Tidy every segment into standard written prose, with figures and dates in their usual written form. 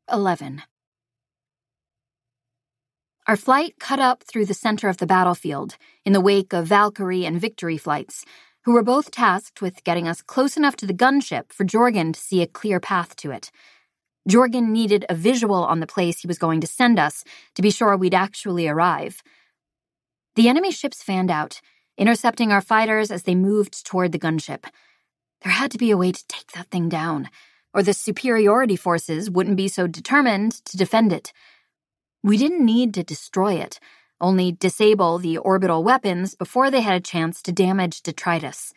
11. Our flight cut up through the center of the battlefield in the wake of Valkyrie and Victory flights, who were both tasked with getting us close enough to the gunship for Jorgen to see a clear path to it. Jorgen needed a visual on the place he was going to send us to be sure we'd actually arrive. The enemy ships fanned out, intercepting our fighters as they moved toward the gunship. There had to be a way to take that thing down, or the superiority forces wouldn't be so determined to defend it. We didn't need to destroy it, only disable the orbital weapons before they had a chance to damage detritus.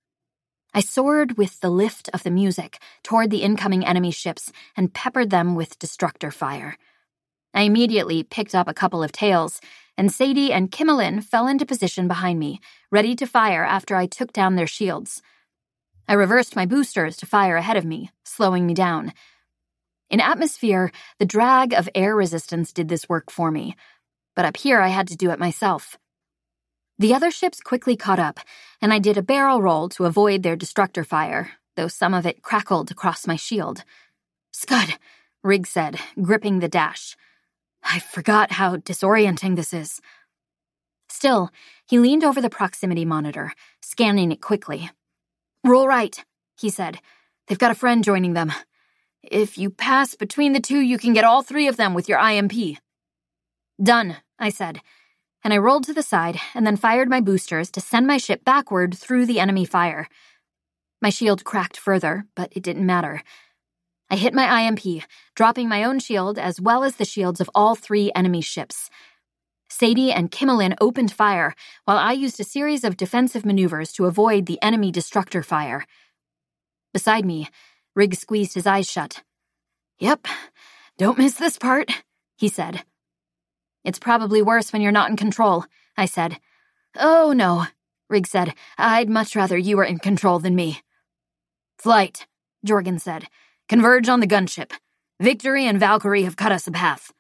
I soared with the lift of the music toward the incoming enemy ships and peppered them with destructor fire. I immediately picked up a couple of tails, and Sadie and Kimmelin fell into position behind me, ready to fire after I took down their shields. I reversed my boosters to fire ahead of me, slowing me down. In atmosphere, the drag of air resistance did this work for me, but up here I had to do it myself. The other ships quickly caught up, and I did a barrel roll to avoid their destructor fire, though some of it crackled across my shield. "Scud," Riggs said, gripping the dash. "I forgot how disorienting this is." Still, he leaned over the proximity monitor, scanning it quickly. "Roll right," he said. "They've got a friend joining them. If you pass between the two, you can get all three of them with your IMP." "Done," I said, and I rolled to the side and then fired my boosters to send my ship backward through the enemy fire. My shield cracked further, but it didn't matter. I hit my IMP, dropping my own shield as well as the shields of all three enemy ships. Sadie and Kimmelin opened fire, while I used a series of defensive maneuvers to avoid the enemy destructor fire. Beside me, Riggs squeezed his eyes shut. "Yep, don't miss this part," he said. "It's probably worse when you're not in control," I said. "Oh, no," Riggs said. "I'd much rather you were in control than me." "Flight," Jorgen said. "Converge on the gunship. Victory and Valkyrie have cut us a path."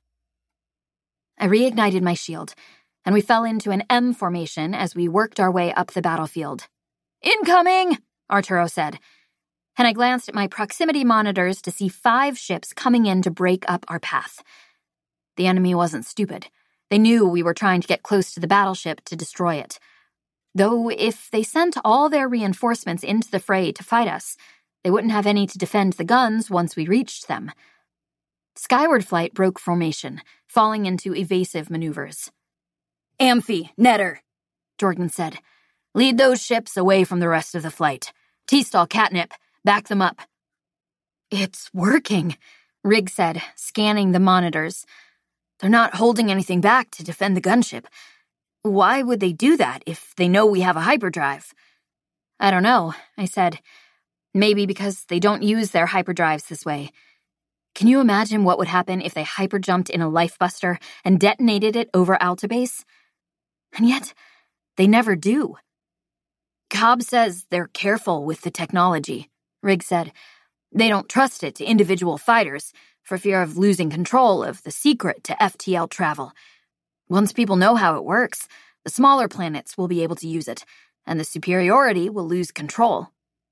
I reignited my shield, and we fell into an M formation as we worked our way up the battlefield. "Incoming!" Arturo said, and I glanced at my proximity monitors to see 5 ships coming in to break up our path. The enemy wasn't stupid. They knew we were trying to get close to the battleship to destroy it. Though if they sent all their reinforcements into the fray to fight us, they wouldn't have any to defend the guns once we reached them. Skyward Flight broke formation, falling into evasive maneuvers. "Amphi, Netter," Jorgen said. "Lead those ships away from the rest of the flight. T-stall catnip, back them up." "It's working," Riggs said, scanning the monitors. "They're not holding anything back to defend the gunship. Why would they do that if they know we have a hyperdrive?" "I don't know," I said. "Maybe because they don't use their hyperdrives this way. Can you imagine what would happen if they hyperjumped in a lifebuster and detonated it over Altabase? And yet, they never do." "Cobb says they're careful with the technology," Riggs said. "They don't trust it to individual fighters for fear of losing control of the secret to FTL travel. Once people know how it works, the smaller planets will be able to use it, and the superiority will lose control."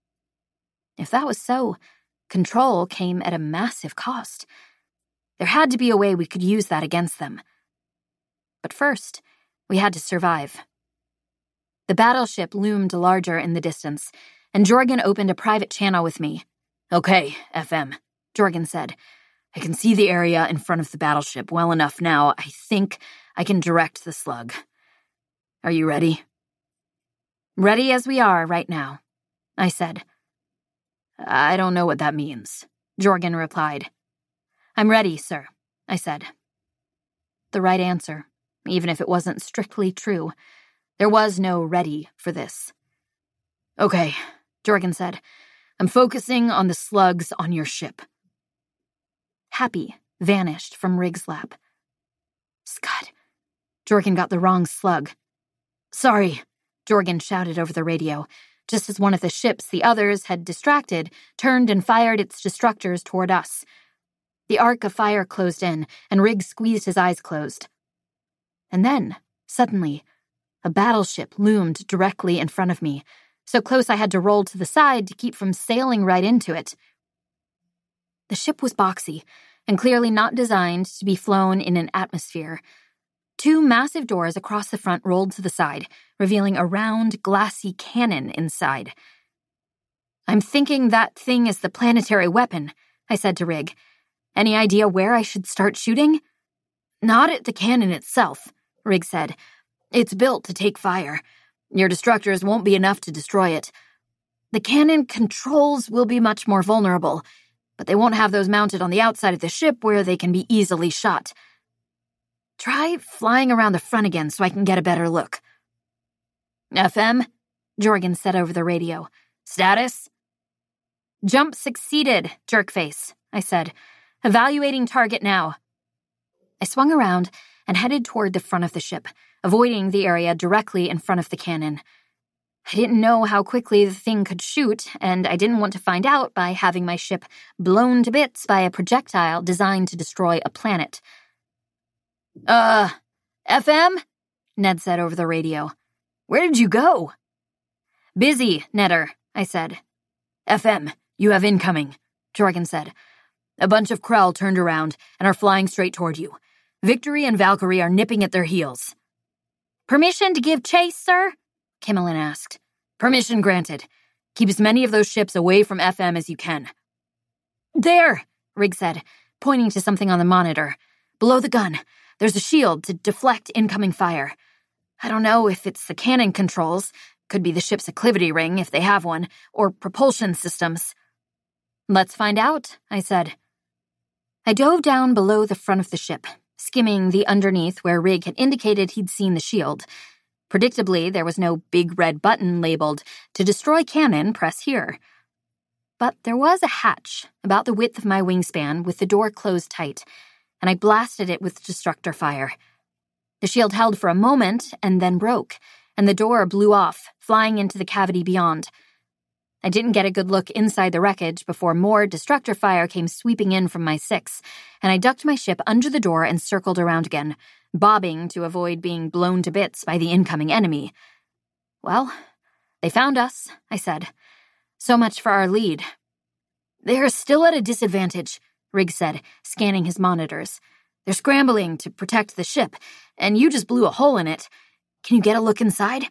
If that was so, control came at a massive cost. There had to be a way we could use that against them. But first, we had to survive. The battleship loomed larger in the distance, and Jorgen opened a private channel with me. "Okay, FM," Jorgen said. "I can see the area in front of the battleship well enough now. I think I can direct the slug. Are you ready?" "Ready as we are right now," I said. "I don't know what that means," Jorgen replied. "I'm ready, sir," I said. The right answer, even if it wasn't strictly true. There was no ready for this. "Okay," Jorgen said. "I'm focusing on the slugs on your ship." Happy vanished from Riggs' lap. "Scud." Jorgen got the wrong slug. "Sorry," Jorgen shouted over the radio, just as one of the ships the others had distracted turned and fired its destructors toward us. The arc of fire closed in, and Riggs squeezed his eyes closed. And then, suddenly, a battleship loomed directly in front of me, so close I had to roll to the side to keep from sailing right into it. The ship was boxy, and clearly not designed to be flown in an atmosphere. 2 massive doors across the front rolled to the side, revealing a round, glassy cannon inside. "I'm thinking that thing is the planetary weapon," I said to Rig. "Any idea where I should start shooting?" "Not at the cannon itself," Rig said. "It's built to take fire. Your destructors won't be enough to destroy it. The cannon controls will be much more vulnerable, but they won't have those mounted on the outside of the ship where they can be easily shot. Try flying around the front again so I can get a better look." "FM?" Jorgen said over the radio. "Status?" "Jump succeeded, jerkface," I said. "Evaluating target now." I swung around and headed toward the front of the ship, avoiding the area directly in front of the cannon. I didn't know how quickly the thing could shoot, and I didn't want to find out by having my ship blown to bits by a projectile designed to destroy a planet. FM?" Ned said over the radio. "Where did you go?" "Busy, Nedder," I said. "FM, you have incoming," Jorgen said. "A bunch of Krell turned around and are flying straight toward you. Victory and Valkyrie are nipping at their heels." "Permission to give chase, sir?" Kimmelin asked. "Permission granted. Keep as many of those ships away from FM as you can." "There," Rig said, pointing to something on the monitor. "Below the gun. There's a shield to deflect incoming fire. I don't know if it's the cannon controls, could be the ship's acclivity ring if they have one, or propulsion systems." "Let's find out," I said. I dove down below the front of the ship, skimming the underneath where Rig had indicated he'd seen the shield. Predictably, there was no big red button labeled, "To destroy cannon, press here." But there was a hatch, about the width of my wingspan, with the door closed tight, and I blasted it with destructor fire. The shield held for a moment and then broke, and the door blew off, flying into the cavity beyond. I didn't get a good look inside the wreckage before more destructor fire came sweeping in from my 6, and I ducked my ship under the door and circled around again, bobbing to avoid being blown to bits by the incoming enemy. "Well, they found us," I said. "So much for our lead." "They're still at a disadvantage," Rig said, scanning his monitors. "They're scrambling to protect the ship, and you just blew a hole in it. Can you get a look inside?"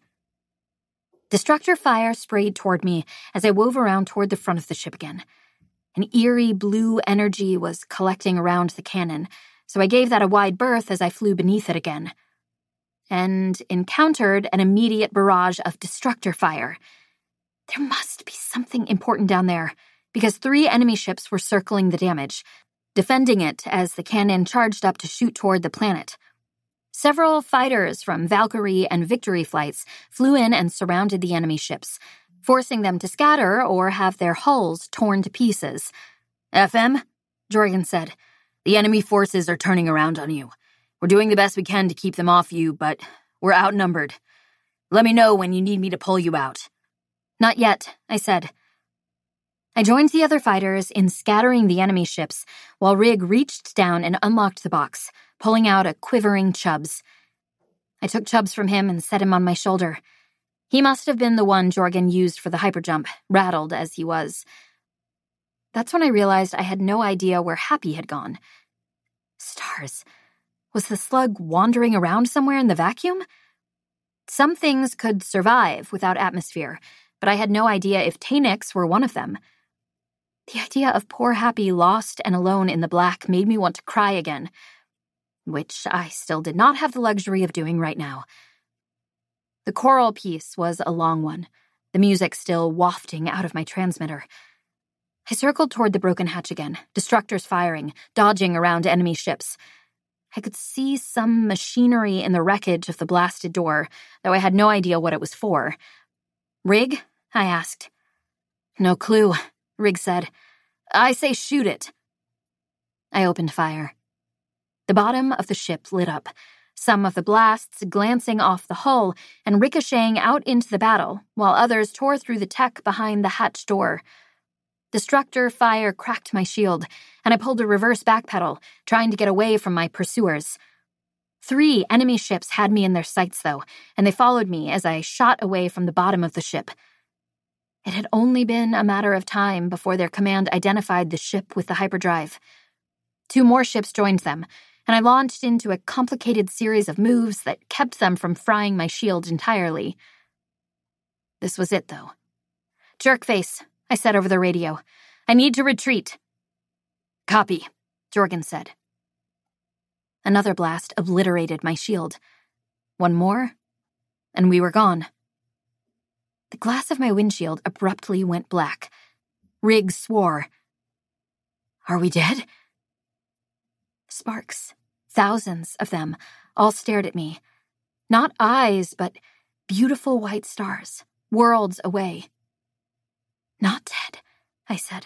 Destructor fire sprayed toward me as I wove around toward the front of the ship again. An eerie blue energy was collecting around the cannon, so I gave that a wide berth as I flew beneath it again. And encountered an immediate barrage of destructor fire. There must be something important down there, because 3 enemy ships were circling the damage, defending it as the cannon charged up to shoot toward the planet. Several fighters from Valkyrie and Victory flights flew in and surrounded the enemy ships, forcing them to scatter or have their hulls torn to pieces. "FM?" Jorgen said. "The enemy forces are turning around on you. We're doing the best we can to keep them off you, but we're outnumbered. Let me know when you need me to pull you out." "Not yet," I said. I joined the other fighters in scattering the enemy ships, while Rig reached down and unlocked the box, pulling out a quivering Chubbs. I took Chubbs from him and set him on my shoulder. He must have been the one Jorgen used for the hyperjump, rattled as he was. That's when I realized I had no idea where Happy had gone. Stars. Was the slug wandering around somewhere in the vacuum? Some things could survive without atmosphere, but I had no idea if Tanix were one of them. The idea of poor Happy lost and alone in the black made me want to cry again, which I still did not have the luxury of doing right now. The choral piece was a long one, the music still wafting out of my transmitter. I circled toward the broken hatch again, destructors firing, dodging around enemy ships. I could see some machinery in the wreckage of the blasted door, though I had no idea what it was for. "Rig?" I asked. "No clue," Rig said. "I say shoot it." I opened fire. The bottom of the ship lit up, some of the blasts glancing off the hull and ricocheting out into the battle, while others tore through the tech behind the hatch door. Destructor fire cracked my shield, and I pulled a reverse backpedal, trying to get away from my pursuers. 3 enemy ships had me in their sights, though, and they followed me as I shot away from the bottom of the ship. It had only been a matter of time before their command identified the ship with the hyperdrive. 2 more ships joined them, and I launched into a complicated series of moves that kept them from frying my shield entirely. This was it, though. "Jerkface," I said over the radio. "I need to retreat." "Copy," Jorgen said. Another blast obliterated my shield. One more, and we were gone. The glass of my windshield abruptly went black. Riggs swore. "Are we dead?" Sparks, thousands of them, all stared at me. Not eyes, but beautiful white stars, worlds away. "Not dead," I said.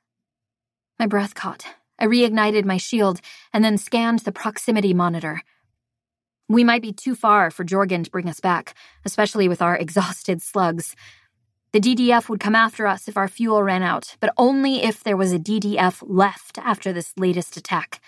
My breath caught. I reignited my shield and then scanned the proximity monitor. We might be too far for Jorgen to bring us back, especially with our exhausted slugs. The DDF would come after us if our fuel ran out, but only if there was a DDF left after this latest attack.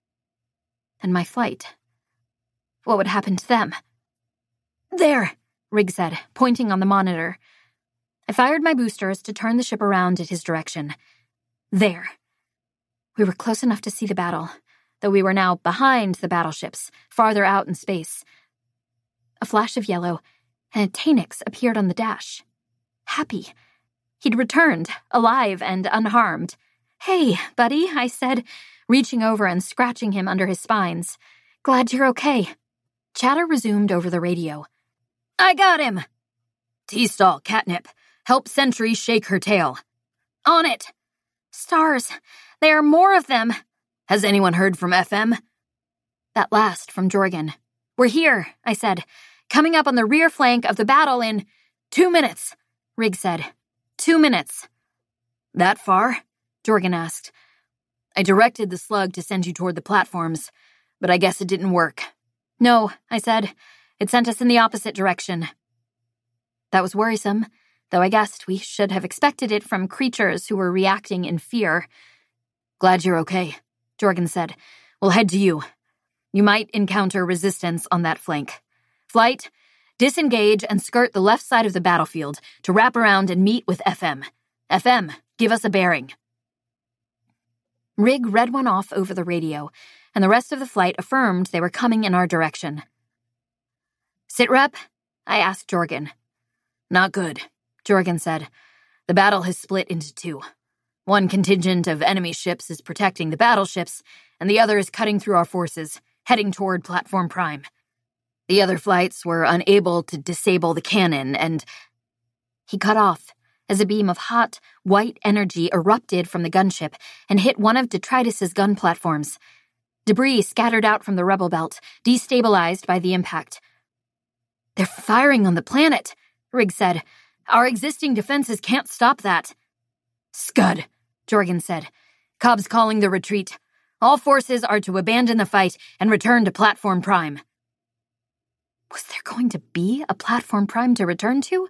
And my flight. What would happen to them? "There," Riggs said, pointing on the monitor. I fired my boosters to turn the ship around at his direction. There. We were close enough to see the battle, though we were now behind the battleships, farther out in space. A flash of yellow, and a Tanix appeared on the dash. Happy. He'd returned, alive and unharmed. "Hey, buddy," I said, reaching over and scratching him under his spines. "Glad you're okay." Chatter resumed over the radio. "I got him!" "T-stall, catnip. Help Sentry shake her tail." "On it!" "Stars, there are more of them." "Has anyone heard from FM?" That last from Jorgen. "We're here," I said, "coming up on the rear flank of the battle in 2 minutes," Riggs said. 2 minutes. "That far?" Jorgen asked. "I directed the slug to send you toward the platforms, but I guess it didn't work." "No," I said. "It sent us in the opposite direction." That was worrisome, though I guessed we should have expected it from creatures who were reacting in fear. "Glad you're okay," Jorgen said. "We'll head to you. You might encounter resistance on that flank. Flight, disengage and skirt the left side of the battlefield to wrap around and meet with FM. FM, give us a bearing." Rig read one off over the radio, and the rest of the flight affirmed they were coming in our direction. "Sitrep?" I asked Jorgen. "Not good," Jorgen said. "The battle has split into 2. One contingent of enemy ships is protecting the battleships, and the other is cutting through our forces, heading toward Platform Prime. The other flights were unable to disable the cannon, and—" He cut off as a beam of hot, white energy erupted from the gunship and hit one of Detritus's gun platforms. Debris scattered out from the rebel belt, destabilized by the impact. "They're firing on the planet," Riggs said. "Our existing defenses can't stop that." "Scud," Jorgen said. "Cobb's calling the retreat. All forces are to abandon the fight and return to Platform Prime." Was there going to be a Platform Prime to return to?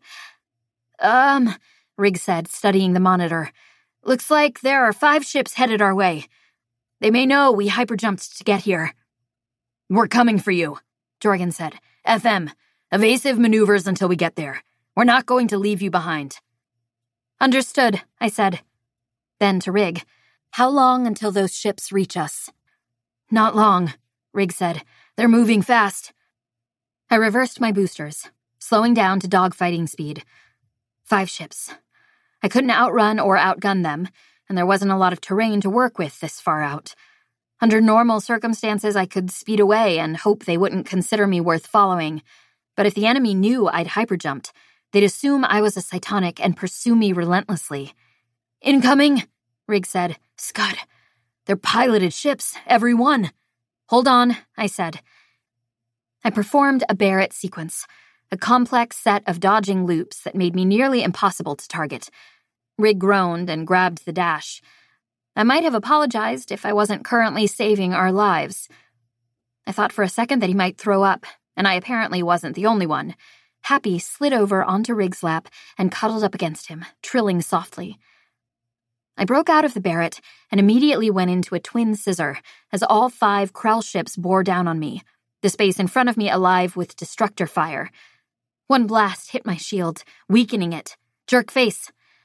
Riggs said, studying the monitor. "Looks like there are 5 ships headed our way. They may know we hyperjumped to get here." "We're coming for you," Jorgen said. "FM, evasive maneuvers until we get there. We're not going to leave you behind." "Understood," I said. Then to Rig, "How long until those ships reach us?" "Not long," Rig said. "They're moving fast." I reversed my boosters, slowing down to dogfighting speed. 5 ships. I couldn't outrun or outgun them, and there wasn't a lot of terrain to work with this far out. Under normal circumstances, I could speed away and hope they wouldn't consider me worth following. But if the enemy knew I'd hyperjumped, they'd assume I was a Cytonic and pursue me relentlessly. "Incoming," Rig said. "Scud. They're piloted ships, every one." "Hold on," I said. I performed a Barrett sequence, a complex set of dodging loops that made me nearly impossible to target. Rig groaned and grabbed the dash. I might have apologized if I wasn't currently saving our lives. I thought for a second that he might throw up, and I apparently wasn't the only one. Happy slid over onto Rig's lap and cuddled up against him, trilling softly. I broke out of the Barrett and immediately went into a twin scissor as all 5 Krell ships bore down on me, the space in front of me alive with destructor fire. One blast hit my shield, weakening it. "Jerkface,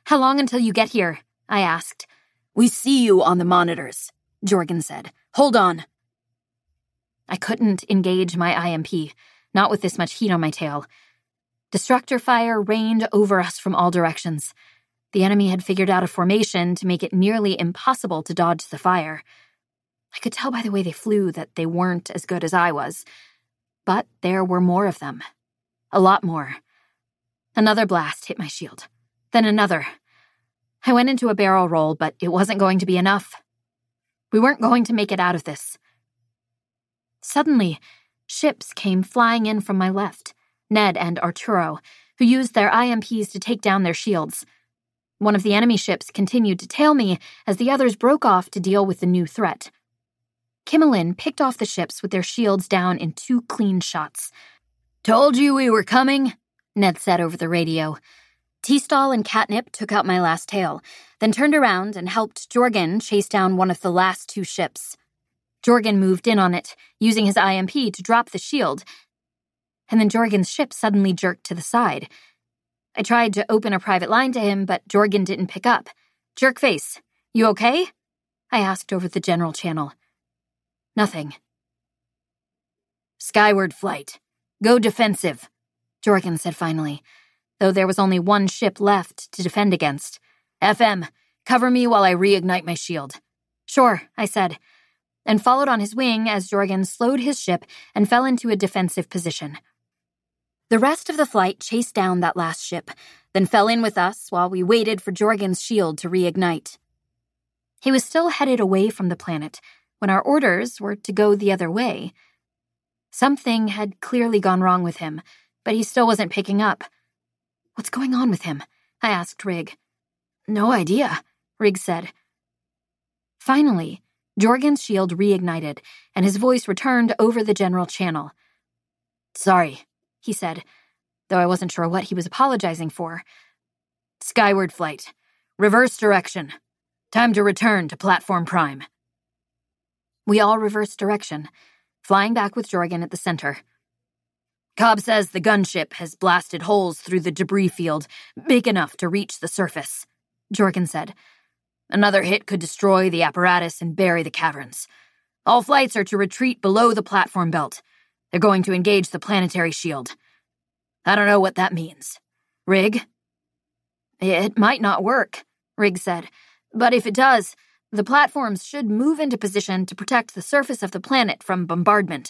How long until you get here? I asked. We see you on the monitors, Jorgen said. Hold on. I couldn't engage my IMP, not with this much heat on my tail. Destructor fire rained over us from all directions. The enemy had figured out a formation to make it nearly impossible to dodge the fire. I could tell by the way they flew that they weren't as good as I was. But there were more of them. A lot more. Another blast hit my shield. Then another. I went into a barrel roll, but it wasn't going to be enough. We weren't going to make it out of this. Suddenly, ships came flying in from my left, Ned and Arturo, who used their IMPs to take down their shields. One of the enemy ships continued to tail me as the others broke off to deal with the new threat. Kimmelin picked off the ships with their shields down in 2 clean shots. Told you we were coming, Ned said over the radio. T-Stall and Catnip took out my last tail, then turned around and helped Jorgen chase down one of the last 2 ships. Jorgen moved in on it, using his IMP to drop the shield, and then Jorgen's ship suddenly jerked to the side. I tried to open a private line to him, but Jorgen didn't pick up. Jerkface, you okay? I asked over the general channel. Nothing. Skyward flight. Go defensive, Jorgen said finally, though there was only 1 ship left to defend against. FM, cover me while I reignite my shield. Sure, I said, and followed on his wing as Jorgen slowed his ship and fell into a defensive position. The rest of the flight chased down that last ship, then fell in with us while we waited for Jorgen's shield to reignite. He was still headed away from the planet when our orders were to go the other way. Something had clearly gone wrong with him, but he still wasn't picking up. What's going on with him? I asked Rig. No idea, Rig said. Finally, Jorgen's shield reignited, and his voice returned over the general channel. Sorry, he said, though I wasn't sure what he was apologizing for. Skyward flight. Reverse direction. Time to return to Platform Prime. We all reversed direction, flying back with Jorgen at the center. Cobb says the gunship has blasted holes through the debris field big enough to reach the surface, Jorgen said. Another hit could destroy the apparatus and bury the caverns. All flights are to retreat below the platform belt. They're going to engage the planetary shield. I don't know what that means. Rig? It might not work, Rig said, but if it does, the platforms should move into position to protect the surface of the planet from bombardment.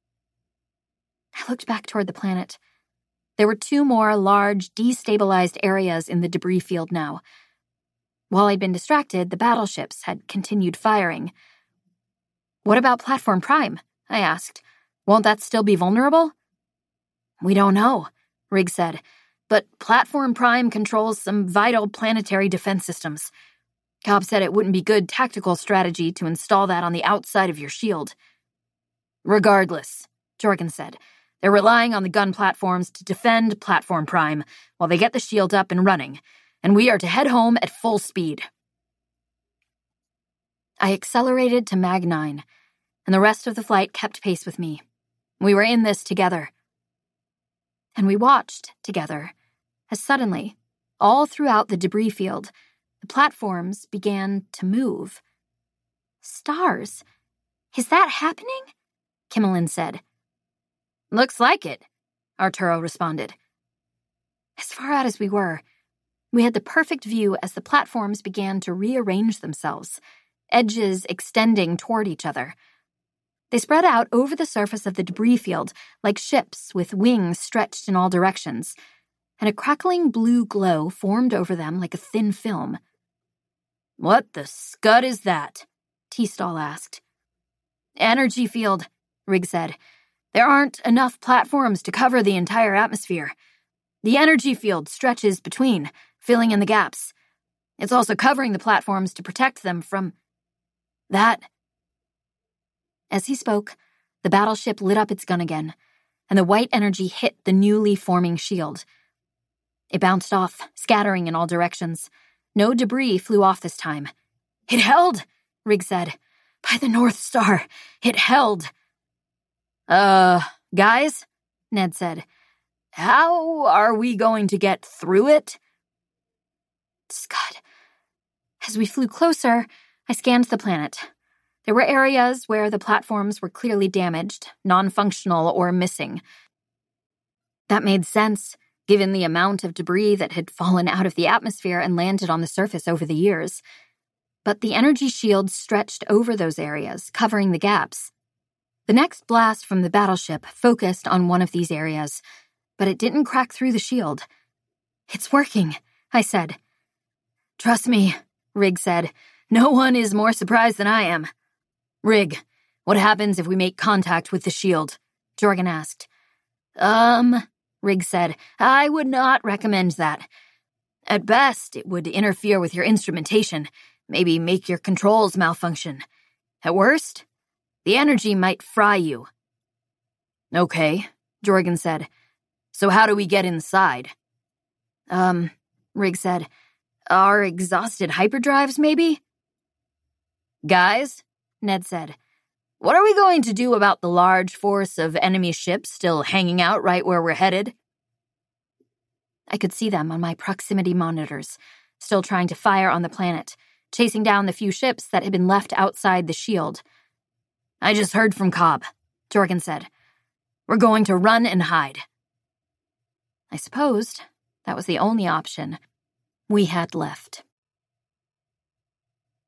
I looked back toward the planet. There were 2 more large, destabilized areas in the debris field now. While I'd been distracted, the battleships had continued firing. What about Platform Prime? I asked. Won't that still be vulnerable? We don't know, Rig said, but Platform Prime controls some vital planetary defense systems. Cobb said it wouldn't be good tactical strategy to install that on the outside of your shield. Regardless, Jorgen said, they're relying on the gun platforms to defend Platform Prime while they get the shield up and running, and we are to head home at full speed. I accelerated to Mag 9, and the rest of the flight kept pace with me. We were in this together. And we watched together as suddenly, all throughout the debris field, the platforms began to move. Stars? Is that happening? Kimmelin said. Looks like it, Arturo responded. As far out as we were, we had the perfect view as the platforms began to rearrange themselves, edges extending toward each other. They spread out over the surface of the debris field like ships with wings stretched in all directions, and a crackling blue glow formed over them like a thin film. What the scud is that? T-Stall asked. Energy field, Rig said. There aren't enough platforms to cover the entire atmosphere. The energy field stretches between, filling in the gaps. It's also covering the platforms to protect them from that. As he spoke, the battleship lit up its gun again, and the white energy hit the newly forming shield. It bounced off, scattering in all directions. No debris flew off this time. It held, Rig said. By the North Star, it held. Guys, Ned said. How are we going to get through it? Scud. As we flew closer, I scanned the planet. There were areas where the platforms were clearly damaged, non-functional, or missing. That made sense, given the amount of debris that had fallen out of the atmosphere and landed on the surface over the years. But the energy shield stretched over those areas, covering the gaps. The next blast from the battleship focused on one of these areas, but it didn't crack through the shield. "It's working," I said. "Trust me," Rig said. "No one is more surprised than I am." "Rig, what happens if we make contact with the shield?" Jorgen asked. Rig said, "I would not recommend that. At best, it would interfere with your instrumentation, maybe make your controls malfunction. At worst, the energy might fry you." "Okay," Jorgen said. "So how do we get inside?" Rig said, "Our exhausted hyperdrives, maybe?" "Guys," Ned said, "what are we going to do about the large force of enemy ships still hanging out right where we're headed?" I could see them on my proximity monitors, still trying to fire on the planet, chasing down the few ships that had been left outside the shield. "I just heard from Cobb," Jorgen said. "We're going to run and hide." I supposed that was the only option we had left.